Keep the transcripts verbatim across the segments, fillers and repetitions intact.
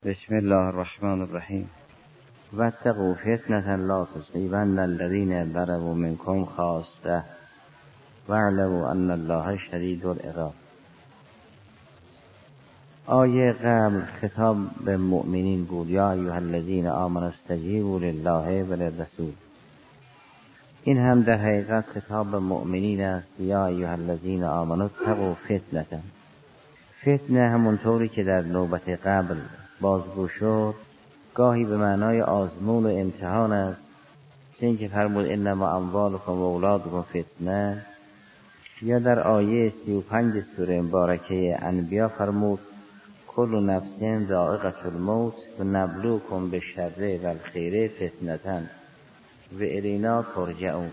بسم الله الرحمن الرحیم. واتقوا فتنة لا تصیبن الذین ظلموا منکم خاصة واعلموا ان الله شدید العقاب. آیه قبل خطاب به مؤمنین بود، یا ایها الذین آمنوا استجیبوا لله وللرسول. این هم در حقیقت خطاب به مؤمنین است، یا ایها الذین آمنوا اتقوا فتنة. فتنه همونطوری که در نوبت قبل بازگو شد، گاهی به معنای آزمون و امتحان است، چون که فرمود انما اموالکم و اولادکم فتنه، یا در آیه سی و پنج سوره مبارکه انبیا فرمود کل نفس ذائقة الموت و نبلوکم بالشر والخیر فتنة و الینا ترجعون.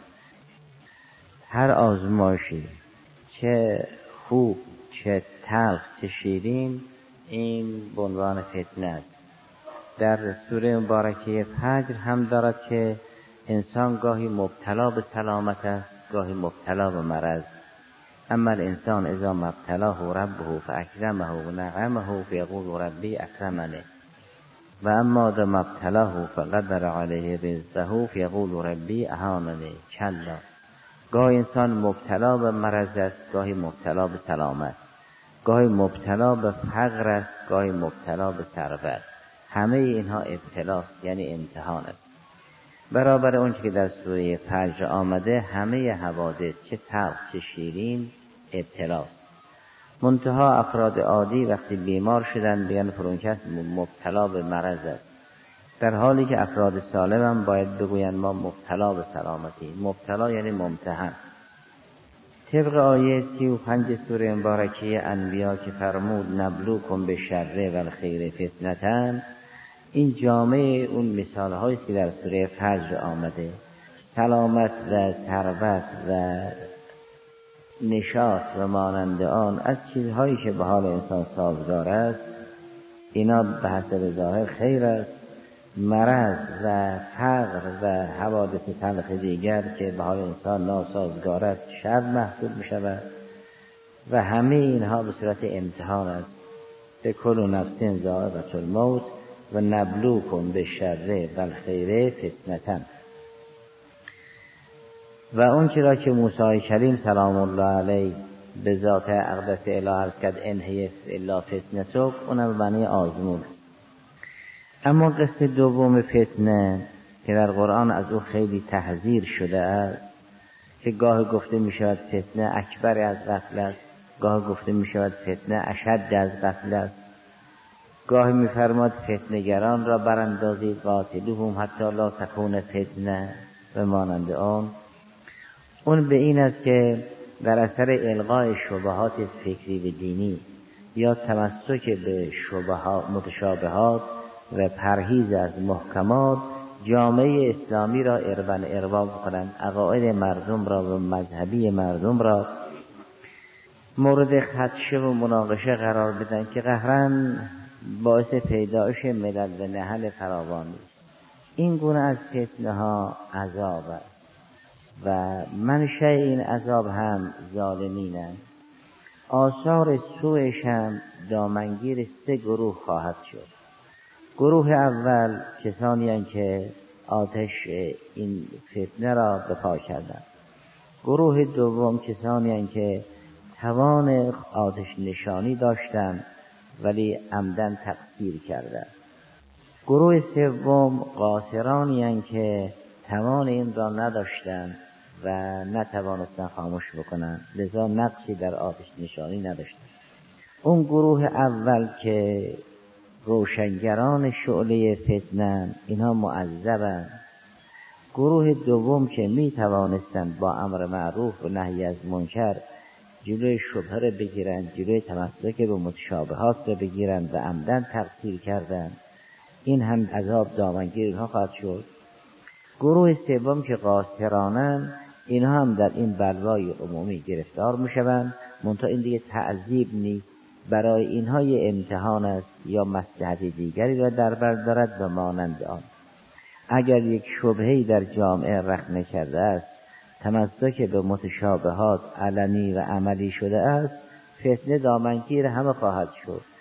هر آزمایشی چه خوب چه تلخ چه شیرین، این به عنوان فتنه است. در سوره مبارکه فجر هم دارد که انسان گاهی مبتلا به سلامت است، گاهی مبتلا به مرض. اما الانسان اذا ما ابتلاه ربه فاکرمه و نعمه فیقول ربی اکرمنه و اما اذا ما ابتلاه فقدر علیه رزقه فیقول ربی اهاننه. کلا، گاهی انسان مبتلا به مرض است، گاهی مبتلا به سلامت، گاهی مبتلا به فقر است، گاهی مبتلا به ثروت. همه اینها ابتلاست، یعنی امتحان است. برابر اون که در سوره فجر آمده، همه حوادث چه تلخ چه شیرین ابتلاست. منتها افراد عادی وقتی بیمار شدن بیان فرون کس مبتلا به مرض است، در حالی که افراد سالم هم باید بگویند ما مبتلا به سلامتی. مبتلا یعنی ممتحن. طبق آیه سی و پنج سوره مبارکه انبیا که فرمود نبلوکم بالشر والخیر فتنة، این جامعه اون مثال هایی که در سوره فجر آمده. سلامت و ثروت و نشاط و مانند آن از چیزهایی که به حال انسان سازگار است، اینا به حسب ظاهر خیر است. مرض و فقر و حوادث تلخ دیگر که به حال انسان ناسازگار است شر محسوب می شود و همه اینها به صورت امتحان است. به کل نفس ذائقة الموت و نبلوکم بالشر والخیر فتنة. و اون چرا که موسی کریم سلام الله علیه به ذات اقدس اله عرض کرد انهی الا فتنتک، اونم به معنی آزمون است. اما قسم دوم فتنه که در قرآن از او خیلی تحذیر شده است، که گاه گفته می شود فتنه اکبر از قتل است، گاه گفته می شود فتنه اشد از قتل است، گاهی می فرماد فتنه‌گران را براندازید قاتلوهم حتی لا تکون فتنه و مانند آن. اون به این است که در اثر الغای شبهات فکری و دینی یا تمسک به شبهات متشابهات و پرهیز از محکمات، جامعه اسلامی را اربن ارباب کنند، عقاید مردم را و مذهبی مردم را مورد خدشه و مناقشه قرار بدن که قهرن باعث پیدایش ملل و نهل فراوان است. این گونه از فتنه ها عذاب است و منشأ این عذاب هم ظالمینند. آثار سوءش هم دامنگیر سه گروه خواهد شد. گروه اول کسانی هستند که آتش این فتنه را به پا کردند. گروه دوم کسانی هستند که توان آتش نشانی داشتند ولی عمدن تقصیر کردند. گروه سوم قاصرانی هستند که توان این را نداشتند و نتوانستند خاموش بکنند، لذا نقشی در آتش نشانی نداشتند. اون گروه اول که روشنگران شعله فتنه، اینها معذبند. گروه دوم که می توانستند با امر معروف و نهی از منکر جلوی شبهه را بگیرند، جلوی تمسک به متشابهات را بگیرند و عمدن تقصیر کردند، این هم عذاب دامنگیر اینها خواهد شد. گروه سوم که قاصرانند، اینها هم در این بلوای عمومی گرفتار می شوند، منتها این دیگه تعذیب نیست، برای اینها یه امتحان است یا مصلحت دیگری را در بر دارد و مانند آن. اگر یک شبهه‌ای در جامعه رخنه کرده است، تمسک به متشابهات علنی و عملی شده است، فتنه دامنگیر همه خواهد شد.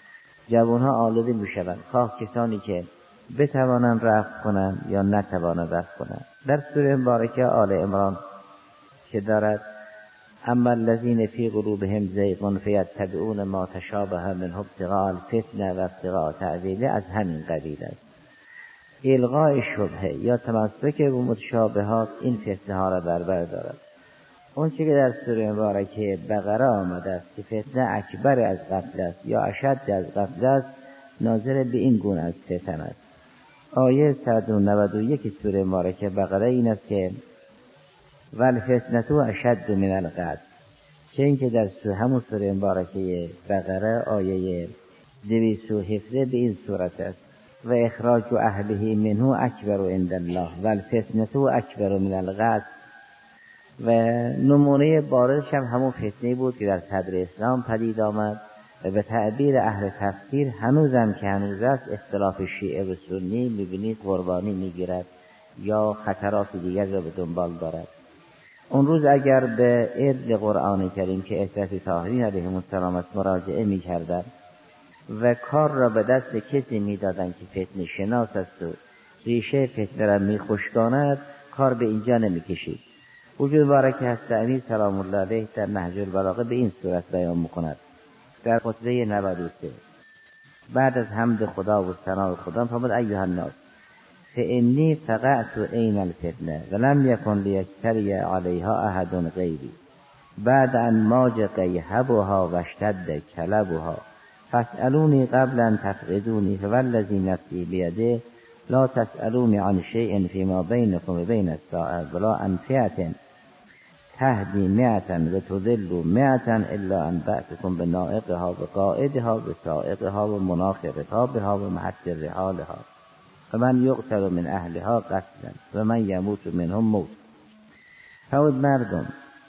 جوانها آلوده میشوند، خواه کسانی که بتوانند رفع کنند یا نتوانند رفع کنند. در سوره مبارکه آل عمران که دارد اما الذین فی قلوبهم زیغ فیتبعون ما تشابه منه ابتغاء الفتنه و ابتغاء تأویله، از همین قبیل است. الغاء شبهه یا تمسک به متشابهات این فتنه ها را در بر دارد. اون چیزی که در سوره مبارکه بقره آمده است که فتنه اکبر از قتل است یا اشد از قتل است، ناظر به این گونه از فتن است. آیه صد و نود و یک سوره مبارکه بقره این است که والفتنة اشد من القتل، چه این که در سوره همون سوره مبارکه بقره آیه دویست و هفده به این صورت است و اخراج اهله منه اکبر عند الله والفتنة اکبر من القتل. و نمونه بارزش هم همون فتنه بود که در صدر اسلام پدید آمد و به تعبیر اهل تفسیر هنوزم که هنوز است اختلاف شیعه و سنی میبینید قربانی میگیرد یا خطرات دیگر را به دنبال دارد. اون روز اگر به علم قرآن کریم که احتیاط طاهرین علیهم السلام مراجعه میکردند و کار را به دست کسی میدادند که فتنه شناس است و ریشه فتنه را میخشکاند، کار به اینجا نمیکشید. وجود مبارک هست امیر سلام الله علیه در نهج البلاغه به این صورت بیان میکند در خطبه نود و سه بعد از حمد خدا و ثنای خدا فرمود ایها الناس فانی فقعت عین الفتنه ولم یکن لیشتری علیها احد غیری بعد ان ماج قیهبها و اشتد کلبها فاسألونی قبل ان تفقدونی فوالذی نفسی بیده لا تسألونی عن شیء فیما بینکم و بین الساعه ولا عن فئة تهدی مئة و تضل مئة الا ان بعثکم بنائقها و قائدها و سائقها و مناخ رکابها و محط رحالها و من یقتل من اهلها قتلا و من یموت منهم موت. فرمود مردم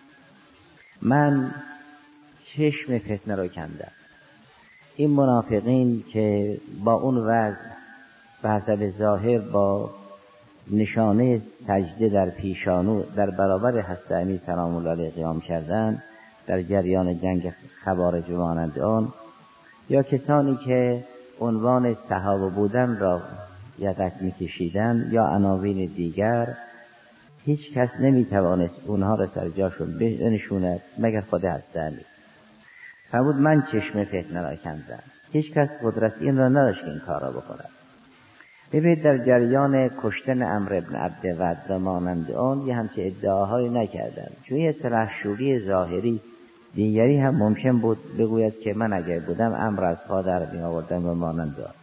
من چشم فتنه را کندم. این منافقین که با اون وضع به حسب ظاهر با نشانه سجده در پیشانو در برابر حضرت امیر سلام الله علیه قیام کردند در جریان جنگ خوارج و مانند آن، یا کسانی که عنوان صحابه بودن را یدک میکشیدند یا عناوین دیگر، هیچ کس نمیتوانست اونها را سر جاشون بنشوند مگر خود حضرت امیر. فرمود من چشم فتنه را کندم. هیچ کس قدرت این را نداشت که این کار را بکند. ببینید در جریان کشتن عمرو بن عبدود و مانند آن یه همچه ادعاهایی نکردند، چون یه سلحشوری ظاهری دیگری هم ممکن بود بگوید که من اگر بودم عمرو از پا در می آوردم و مانند آن.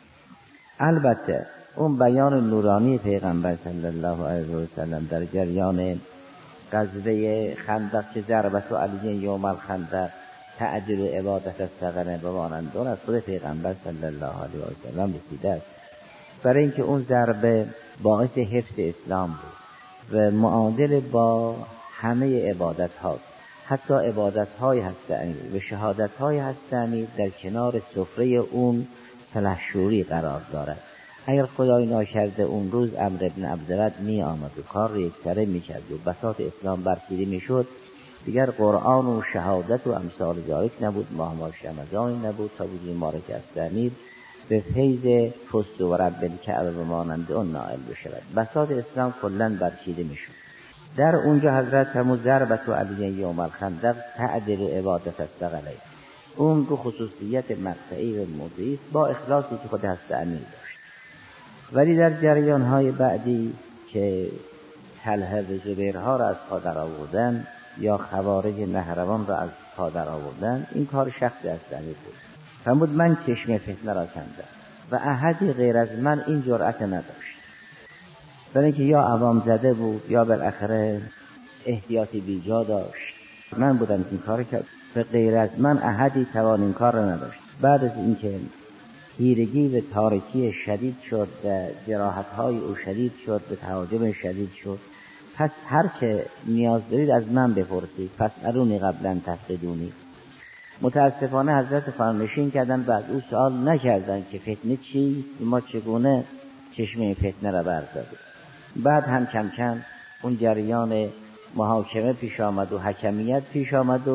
البته اون بیان نورانی پیغمبر صلی الله علیه و سلم در جریان غزوه خندق که ضربت علی یوم الخندق تعدل عبادت الثغره و مانند آن از خود پیغمبر صلی الله علیه و سلم رسیده است، برای اینکه اون ضربه باعث حفظ اسلام بود و معادل با همه عبادت ها، حتی عبادت های حضرت امیر و شهادت های حضرت امیر در کنار سفره اون سلحشوری قرار دارد. اگر خدای ناکرده اون روز عمرو بن عبدود می آمد و کار را یکسره می کرد و بساط اسلام برچیده می شد، دیگر قرآن و شهادت و امثال ذالک نبود، ماه ماه رمضان نبود تا وجود مبارک حضرت امیر به فیض فست و رب الکعبه و مانند اون نائل بشود. بساط اسلام کلن برچیده می شد. در اونجا حضرت همون ضربت علی یوم الخندق تعدل عبادت الثغره، اون رو خصوصیت مقطعی و موضعی با اخلاصی که خود حضرت امیر داشت. ولی در جریان های بعدی که طلحه و زبیرها را از پا در آوردن یا خوارج نهروان را از پا در آوردن، این کار شخصی حضرت امیر بود. فرمود من چشم فتنه را کندم و احدی غیر از من این جرأت نداشت، برای اینکه یا عوام زده بود یا بالاخره احتیاطی بیجا داشت. من بودم که این کار کرد و غیر از من احدی توان این کار را نداشت. بعد از اینکه تیرگی و تارکی شدید شد و جراحت‌های او شدید شد و تهاجم شدید شد، پس هر چه نیاز دارید از من بپرسید، پس ارونی قبلا تفقدونی. متاسفانه حضرت فرمانشین کردن و از او سوال نکردن که فتنه چیست، ما چگونه چشمه فتنه را برداریم. بعد هم کم کم اون جریان محاکمه پیش آمد و حکمیت پیش آمد و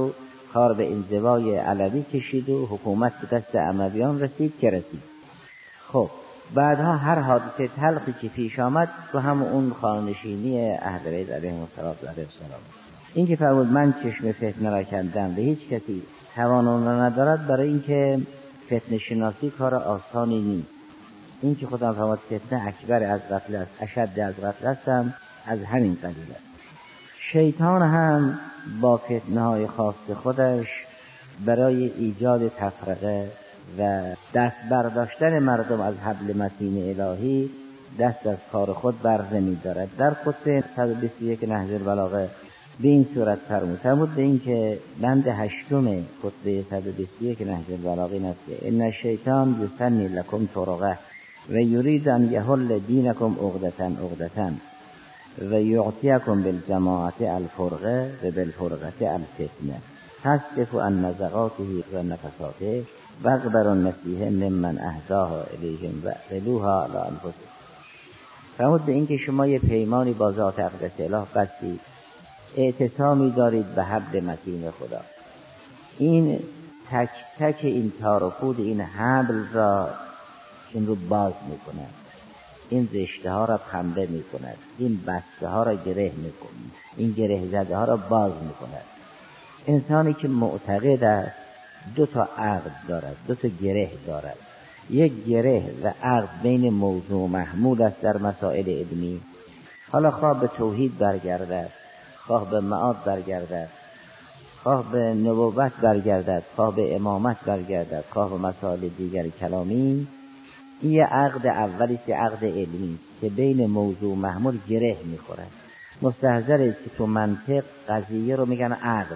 کار به انزوای علوی کشید و حکومت به دست امویان رسید که رسید. خب بعدها هر حادثه تلخی که پیش آمد و هم اون خانشینی اهل بیت علیهم السلام این که فرمود من چشم فتنه را کندم و هیچ کسی توان آن را ندارد، برای اینکه فتنه شناسی کار آسانی نیست. این که خدا فرمود فتنه اکبر از قتل است، اشد از قتل است، هم از همین قبیل است. شیطان هم با فتنه های خاص خودش برای ایجاد تفرقه و دست برداشتن مردم از حبل متین الهی دست از کار خود بر نمی دارد. در خطبه صد و بیست و یک نهج البلاغه به این صورت فرمود فرمود به این که بند هشتم خطبه صد و بیست و یک نهج البلاغه این است که ان الشیطان یسنی لکم طرقه و یرید ان یحل دینکم عقدة عقدة و یعطیکم بالجماعت الفرقه و بالفرقه الفتنه تصدف عن نزغاته و نفساته و اقبر النصیحه ممن اهداها الیهم و اعلوها علی انفسهم. فرمود به این که شما یه پیمانی با ذات اقدس اله بستید، اعتصامی دارید به حبل متین خدا. این تک تک این تار و پود این حبل را این رو باز میکند، این رشته ها را پنبه میکند، این بسته ها را گره میکند، این گره زده ها را باز میکند. انسانی که معتقد است دو تا عقد دارد، دو تا گره دارد. یک گره و عقد بین موضوع و محمول است در مسائل علمی، حالا خواه به توحید برگردد، خواه به معاد برگردد، خواه به نبوت برگردد، خواه به امامت برگردد، خواه به مسائل دیگر کلامی. این یه عقد اولی است، عقد علمی است که بین موضوع و محمول گره میخورد. مستحضر است که تو منطق قضیه رو میگن عقد،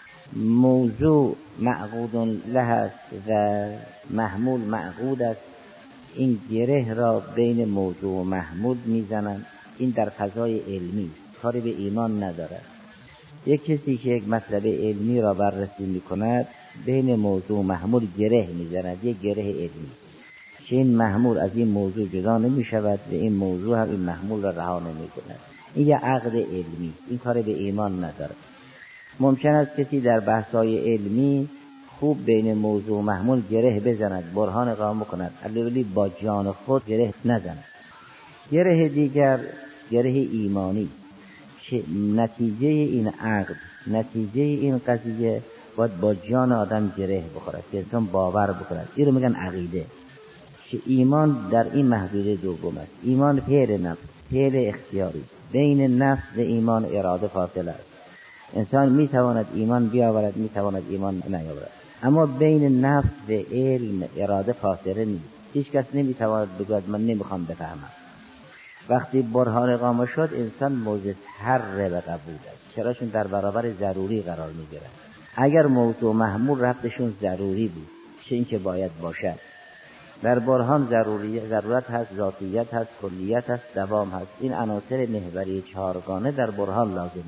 موضوع معقود له است و محمول معقود است. این گره را بین موضوع و محمول میزنند. این در فضای علمی است، کاری به ایمان ندارد. یک کسی که یک مطلب علمی را بررسی میکند بین موضوع و محمول گره میزند، یک گره علمی است که این محمول از این موضوع جدا نمیشود و این موضوع هم این محمول را رها نمیکند. این یک عقد علمی است، این کاری به ایمان ندارد. ممکن است کسی در بحث‌های علمی خوب بین موضوع و محمول گره بزند، برهان اقامه کند، ولی با جان خود گره نزند. گره دیگر گره ایمانی که نتیجه این عقد، نتیجه این قضیه باید با جان آدم گره بخورد که انسان باور بکند. این رو میگن عقیده، که ایمان در این محدوده دوم است. ایمان فعل نفس، فعل اختیاری است. بین نفس و ایمان اراده فاصله است. انسان میتواند ایمان بیاورد، میتواند ایمان نیاورد، اما بین نفس و علم اراده فاصله نیست. هیچ کس نمیتواند بگوید من نمیخوام بفهمم. وقتی برهان اقامه شد انسان مضطر به قبول است. چرا؟ چون در برابر ضروری قرار میگیرد. اگر موضوع محمول رفتشون ضروری بود، چه این که باید باشد. در برهان ضروری ضرورت هست، ذاتیت هست، کلیت هست، دوام هست. این عناصر محوری چهارگانه در برهان لازمه.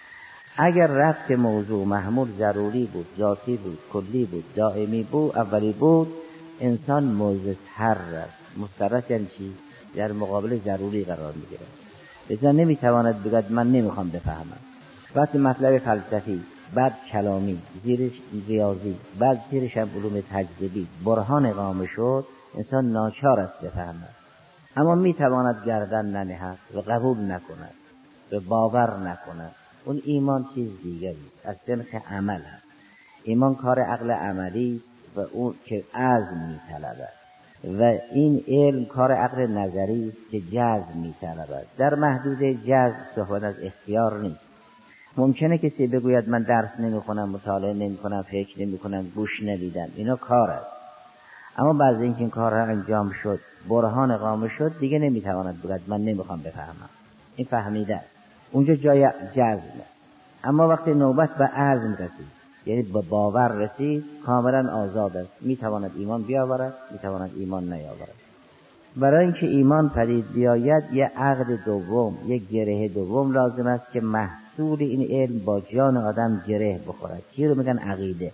اگر رفت موضوع محمول ضروری بود، ذاتی بود، کلی بود، دائمی بود، اولی بود، انسان مضطر است. مضطر یعنی چی؟ در مقابل ضروری قرار میگیره. لذا نمیتواند بگوید من نمیخوام بفهمم. وقتی مطلب فلسفی، بعد کلامی، زیرش ریاضی، بعد زیرش هم علوم تجربی برهان اقامه شد، انسان ناچار است بفهمد. اما میتواند گردن ننهد و قبول نکند و باور نکند. اون ایمان چیز دیگری است، از سنخ عمل است. ایمان کار عقل عملی و اون که عزم میطلبد و این علم کار عقل نظری است که جزم میطلبد. در محدود جزم صحبت از اختیار نیست. ممکنه کسی بگوید من درس نمیخونم، مطالعه نمیکنم، فکر نمیکنم، گوش نمیدم، اینا کار است. اما بعد اینکه این کار را انجام شد، برهان اقامه شد، دیگه نمیتواند بگوید من نمیخوام بفهمم. این فهمیده است، اونجا جای جزم است. اما وقتی نوبت به عزم رسید، یعنی به باور رسید، کاملا آزاد است. میتواند ایمان بیاورد، میتواند ایمان نیاورد. برای اینکه ایمان پدید بیاید یه عقد دوم، یک گره دوم لازم است که محصول این علم با جان آدم گره بخورد. چی رو میگن؟ عقیده.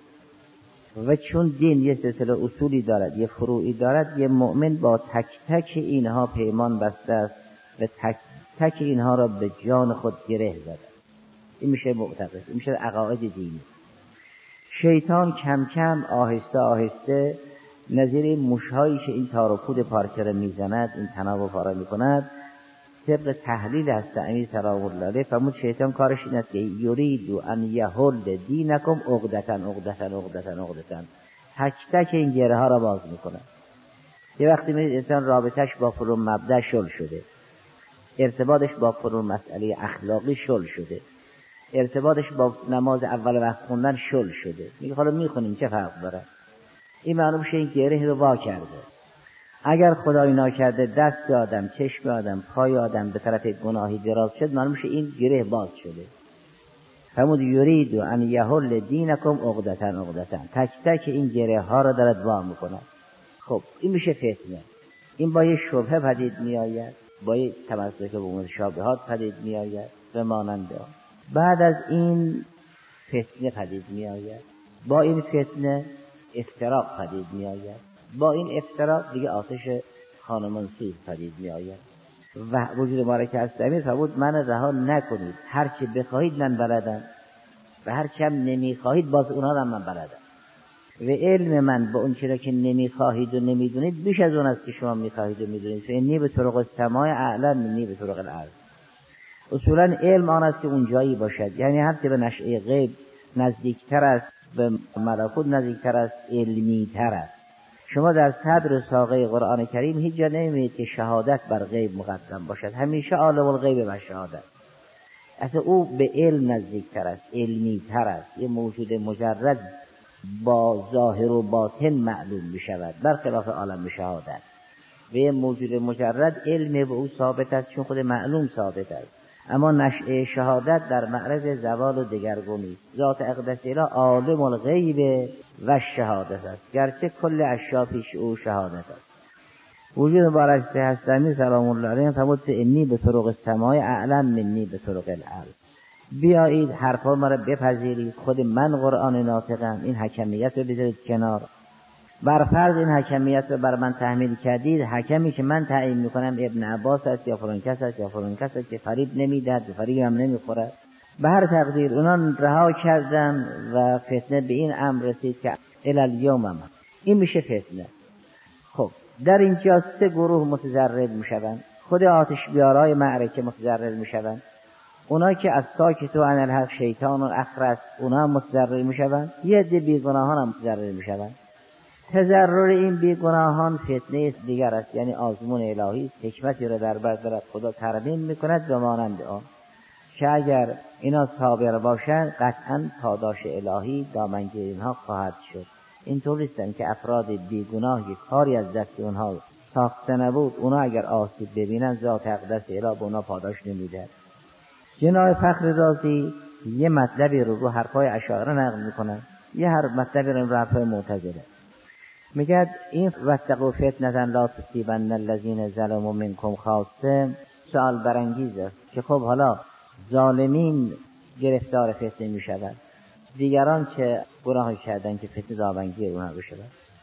و چون دین یه سلسله اصولی دارد، یه فروعی دارد، یه مؤمن با تک تک اینها پیمان بسته است و تک تک اینها را به جان خود گره زده. این میشه معتقد، این میشه عقاید دینی. شیطان کم کم آهسته آهسته نظیر این موشهایی که این تار و پود پارچه را میزند، این تناب و پاره میکند، طبق تحلیل هست امیر سلام الله علیه فرمود شیطان کارش این است که یرید ان یحل دینکم عقدتن عقدتن عقدتن عقدتن، تک تک این گره ها را باز میکنه. یه وقتی میدید انسان رابطش با فلان مبدأ شل شده، ارتباطش با فلان مسئله اخلاقی شل شده، ارتباطش با نماز اول وقت خوندن شل شده، میگه حالا میخونیم چه فرق داره؟ این معلوم شه این گره رو وا کرده. اگر خدای ناکرده دست آدم، چشم آدم، پای آدم به طرف گناهی دراز شد، معلوم شه این گره باز شده. فرمود یرید ان یحل دینکم عقدتن عقدتن، تک تک این گره ها را دارد وا میکنه. خب این میشه فتنه. این با یه شبهه پدید میآید، با یه تمسک به متشابهات پدید میآید و مانند آن. بعد از این فتنه پدید میآید، با این فتنه افتراق پدید میآید، با این افتراق دیگه آتش خانمان سوز پدید میآید. و وجود مبارک هست امیر فرمود من رها نکنید، هرچی بخواهید من بلدم و هرچی هم نمیخواهید باز اونا را من بلدم. و علم من با اون چیزی که نمیخواهید و نمیدونید بیش از اون است که شما میخواهید و میدونید. فانی به طرق السماء اعلم منی به طرق الارض. اصولا علم آن است که اون جایی باشد، یعنی هرچی به نشأه غیب نزدیکتر است، به ملکوت نزدیکتر است، علمی تر است. شما در صدر ساقه قرآن کریم هیچ جا نمی‌بینید که شهادت بر غیب مقدم باشد، همیشه عالم الغیب و شهادت. اصلا او به علم نزدیکتر است، علمی تر است. یه موجود مجرد با ظاهر و باطن معلوم می‌شود برخلاف عالم شهادت. و یه موجود مجرد علم به او ثابت است چون خود معلوم ثابت است، اما نشأه شهادت در معرض زوال و دگرگونی است. ذات اقدس اله عالم الغیب و شهادت است، گرچه کل اشیا پیش او شهادت است. وجود مبارک هستمی سلام الله علیه فرمود انی به طرق السماء اعلم منی به طرق الارض. بیایید حرفا ما را بپذیرید، خود من قرآن ناطقم، این حکمیت رو بذارید کنار. بر فرض این حکمیت رو بر من تحمیل کردید، حکمی که من تعیین میکنم ابن عباس است یا فلان کس است یا فلان کس است که فریب نمیدهد، به فریب هم نمیخورد. به هر تقدیر اونان رها کردن و فتنه به این امر رسید که الی الیوم هم. این میشه فتنه. خب در اینجا سه گروه متضرر میشوند. خود آتش بیارای معرکه متضرر میشوند، اونا که از ساکتو عن الحق شیطان و اخرس اونا متضرر میشوند، یه عده بیگناهان هم متضرر میشوند. تضرر این بیگناهان فتنه دیگر است، یعنی آزمون الهی است، حکمتی را در بر دارد خدا ترمیم میکند به مانند آن که اگر اینا صابر باشند قطعا پاداش الهی دامنگیر اینها خواهد شد. اینطور نیستن که افراد بیگناه یک کاری از دست اونها ساخته نبود، اونا اگر آسیب ببینن ذات اقدس اله به اونا پاداش نمیده. جناب فخر رازی یه مطلبی رو رو حرفای اشاعره نقل میکنن، یه هر مطلبی رو رو حرفای معتزله. میگه این واتقوا فتنة لا تصیبن الذین ظلموا منکم خاصه سوال برانگیز است که خب حالا ظالمین گرفتار فتنه میشوند، دیگران که گناه کردن که فتنه دامنگیر اونها بشود.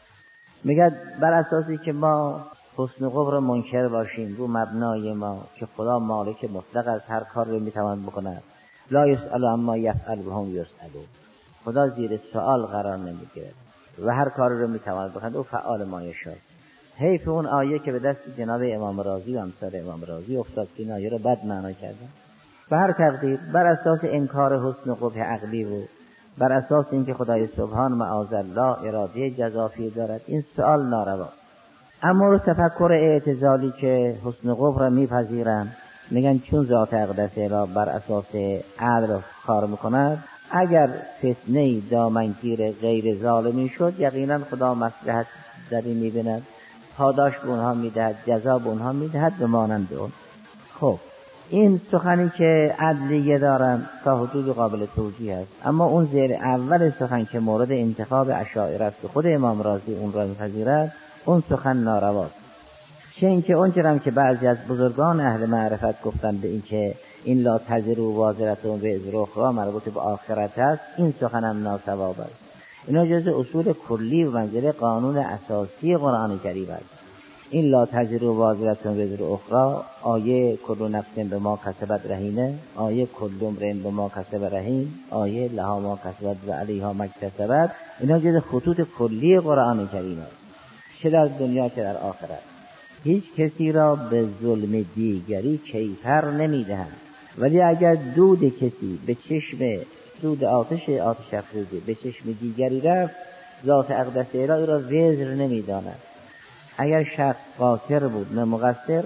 میگه بر اساسی که ما حسن قبر منکر باشیم رو مبنای ما که خدا مالک مطلق از هر کار رو میتواند بکنه، لا یسأل اما یفعل بهم یسألون، خدا زیر سوال قرار نمیگیره و هر کار رو میتواند بکنه، او فعال ما یشاست. حیف اون آیه که به دست جناب امام رازی و امثال امام رازی افتاد که این آیه رو بد معنا کردن. به هر تقدیر بر اساس انکار حسن قبح عقلی و بر اساس اینکه خدای سبحان معاذ الله اراده جزافی دارد، این سوال نارواست. اما رو تفکر اعتزالی که حسن قبح را میپذیرن، میگن چون ذات اقدس اله بر اساس عدل کار میکند، اگر فتنه دامنگیر غیر ظالمی شد یقینا خدا مصلحت در این میبیند، پاداش به اونها میدهد، جزا به اونها میدهد به مانند اون. خب این سخنی که عدلیه دارن تا حدود قابل توجیه است، اما اون زیر اول سخن که مورد انتخاب اشاعره است که خود امام رازی اون را میپذیرد، اون سخن نارواست. چه اینکه اونجورم که بعضی از بزرگان اهل معرفت گفتن به این که این لا تزروا وازرة وزر اخری مربوط به آخرت است، این سخن هم ناصواب است. اینا جزء اصول کلی و منزله قانون اساسی قرآن کریم است. این لا تجروا وازرة وزر اخرى، آیه کل نفس به ما کسبت رهینه، آیه کل امرئ به ما کسب رهین، آیه لها ما کسبت و علیها ما اکتسبت، اینا جز خطوط کلی قرآن کریم است، چه در دنیا چه در آخرت. هیچ کسی را به ظلم دیگری کیفر نمیدهند، ولی اگر دود کسی به چشم دود آتش آتش افروزی به چشم دیگری رفت، ذات اقدس الهی را وزر نمیداند. اگر شخص قاصر بود نه مقصر،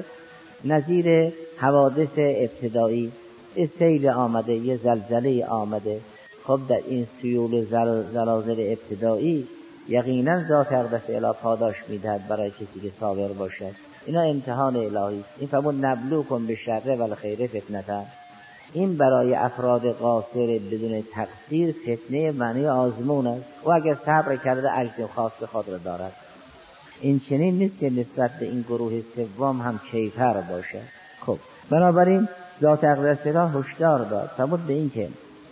نظیر حوادث ابتدایی، یه سیل آمده، یه زلزله آمده، خب در این سیول زلازل ابتدایی یقینا ذات اقدس الهی پاداش میدهد برای کسی که صابر باشد. اینا امتحان الهی است. این فرمود نبلوکم بالشر والخیر فتنه، این برای افراد قاصر بدون تقصیر فتنه معنی آزمون است. و اگر صبر کرده اجر خاص خود را دارد. این چنین نیست که نسبت به این گروه سوم هم کیفر باشد. خب بنابراین ذات اقدس الهی هشدار داد فرمود به این که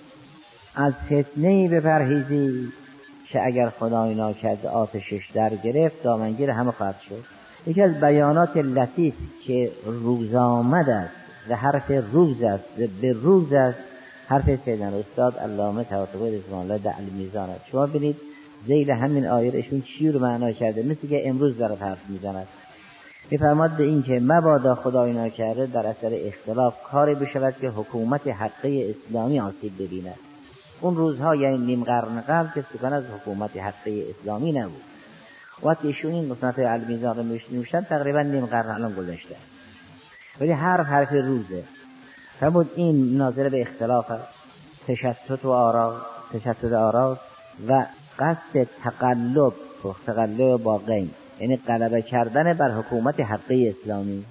از فتنه‌ای بپرهیزی که اگر خدای ناکرده آتشش در گرفت دامنگیر همه خواهد شد. یکی از بیانات لطیف که روز آمد است و حرف روز است و به روز است، حرف سیدنا استاد علامه طباطبایی رضوان الله در المیزان است. شما ببینید ذیل همین آیه ایشون چی رو معنا کرده، مثل که امروز داره حرف میزند. میفرماد به این که مبادا خدای ناکرده در اثر اختلاف کاری بشود که حکومت حقه اسلامی آسیب ببیند. اون روزها یعنی نیم قرن قبل که سخن از حکومت حقه اسلامی نبود. وقتی ایشون این قسمت المیزان رو میشنوشن تقریبا نیم قرن الان گذشته است، ولی هر حرف روزه. فرمود این ناظر به اختلاف است، تشتت و آرا، تشتت آرا و قصد تقلب و تقلب با غین، یعنی غلبه کردن بر حکومت حقه اسلامی.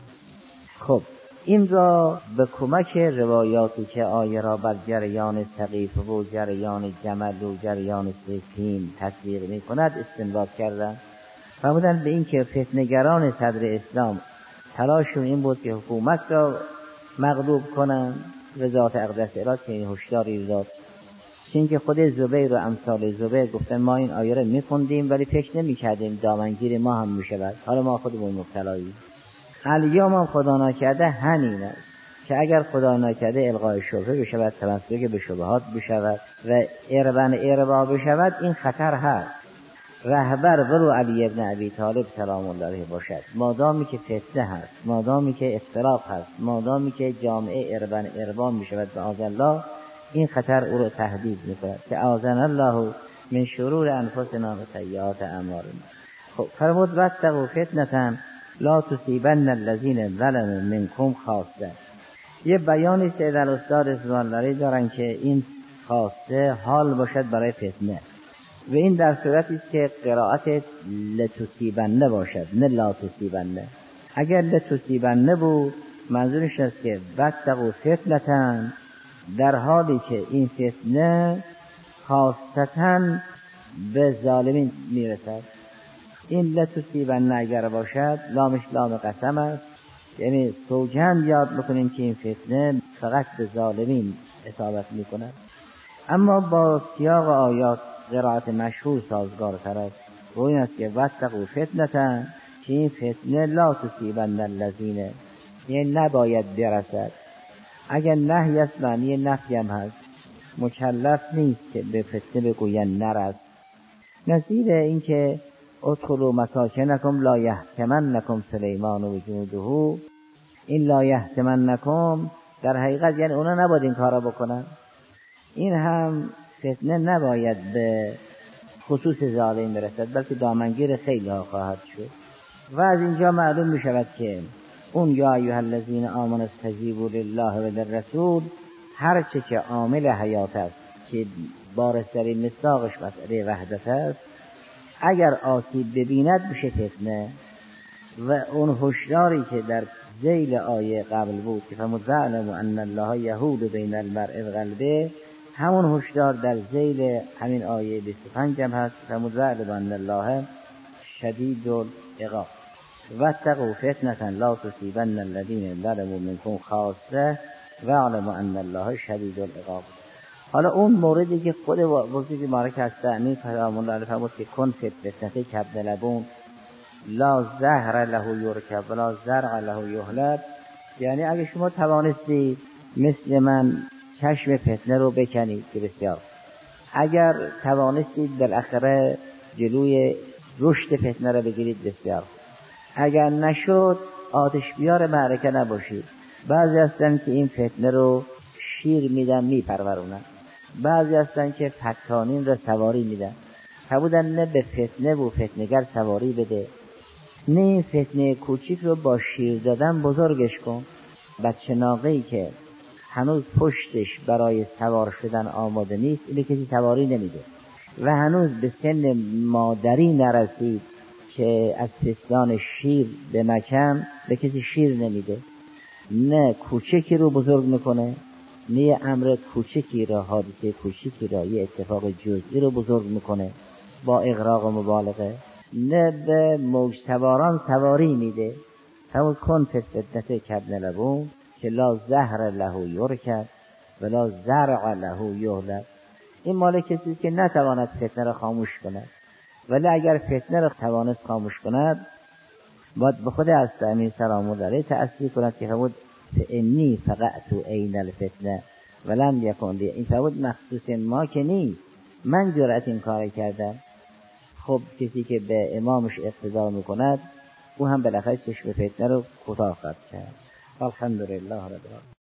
خب این را به کمک روایاتی که آیه را بر جریان سقیفه و جریان جمل و جریان سفین تطبیق می کند استنباط کردن. فرمودن به این که فتنه‌گران صدر اسلام تلاششون این بود که حکومت را مغلوب کنن و ذات اقدس الهی که این هشداری داد. چون که خود زبیر و امثال زبیر گفتن ما این آیه را می‌خوندیم ولی فکر نمی‌کردیم دامنگیر ما هم می‌شود، حالا ما خودمون مبتلاییم. الیام هم خدا ناکرده همین است که اگر خدا ناکرده القای شبهه بشود، تمسک به شبهات بشود و اربن اربا بشود، این خطر هست. رهبر ولو علی ابن ابی طالب سلام الله علیه باشد، مادامی که فتنه هست، مادامی که اختلاف هست، مادامی که جامعه اربن اربا میشود به آذن الله، این خطر او را تهدید میکند که آذن الله من شرور انفسنا و سیئات اعمالنا. خب فرمود واتقوا فتنة لا تصیبن الذین ظلموا منکم خاصه. یه بیانی سید الاستاد رضوان الله دارن که این خاصه حال باشد برای فتنه، و این در صورتی است که قرائت لتصیبنه باشد نه لا تصیبنه. اگر لتصیبنه بود منظورش است که واتقوا فتنة، در حالی که این فتنه خاصتاً به ظالمین میرسد. این لتصیبنه اگر باشد لامش لام قسم است، یعنی سوگند یاد بکنیم که این فتنه فقط به ظالمین اصابت میکند. اما با سیاق آیات قرائت مشهور سازگارتر است و این است که واتقوا فتنة، که این فتنه لا تصیبن الذین، یعنی نباید برسد. اگر نهی است معنی نفی هم هست، مکلف نیست که به فتنه بگوین نرس. نظیر این که ادخلوا مساکنکم لا یحطمنکم سلیمان و جنوده، این لا یحطمنکم در حقیقت یعنی اونا نباید این کارا بکنن. این هم فتنه نباید به خصوص ظالم برسد بلکه دامنگیر خیلی ها خواهد شد. و از اینجا معلوم می شود که اون یا ایها الذین آمنوا استجیبوا لله و للرسول، هر چه که عامل حیات است که بارسترین مصداقش مسئله وحدت است، اگر آسیب ببیند بشه فتنه. و اون هشداری که در ذیل آیه قبل بود که فرمود ذالم ان الله یحول بین المرء و قلبه، همون هشدار در ذیل همین آیه بیست و پنج هم هست. فرمود ذالم ان الله شدید العقاب واتقوا فتنة لا تصیبن الذین ظلموا منکم خاصه واعلموا ان الله شدید العقاب. حالا اون موردی که خود وزیر مبارک از تأمین فرمان الله فرمود که کن فی فتنه کبد لبون، لا زهر له یرکب ولا زرع له یهلب، یعنی اگه شما توانستی مثل من چشم فتنه رو بکنید که بسیار، اگر توانستید بالاخره جلوی رشد فتنه رو بگیرید بسیار، اگر نشد آتش بیار معرکه نباشید. بعضی هستن که این فتنه رو شیر میدن میپرورونن، بعضی هستن که فتانین رو سواری میدن. فرمودن نه به فتنه و فتنگر سواری بده، نه این فتنه کوچیک رو با شیر دادن بزرگش کن. بچه ناقه‌ای که هنوز پشتش برای سوار شدن آماده نیست اینه کسی سواری نمیده و هنوز به سن مادری نرسید که از پستان شیر به مکن به کسی شیر نمیده. نه کوچکی رو بزرگ میکنه، نه امر کوچکی را، حادثه کوچکی را، یه اتفاق جزئی رو بزرگ میکنه با اغراق و مبالغه، نه به موج سواران سواری میده. همون کن فتنه کبن لبون که لا زهر له یرکب ولا زرع له یهلب. این مال کسی که نتواند فتنه را خاموش کند، ولی اگر فتنه را توانست خاموش کند باید به خود از امین سلام الله تأثیر کند که فرمود فانی فقعت عین الفتنه ولم یکن لی. این فرمود مخصوص ما که نیست، من جرأت این کار کردم. خب کسی که به امامش اقتدا میکند او هم بالاخره چشم فتنه رو کوتاه خواهد کرد. الحمدلله رب العالمین.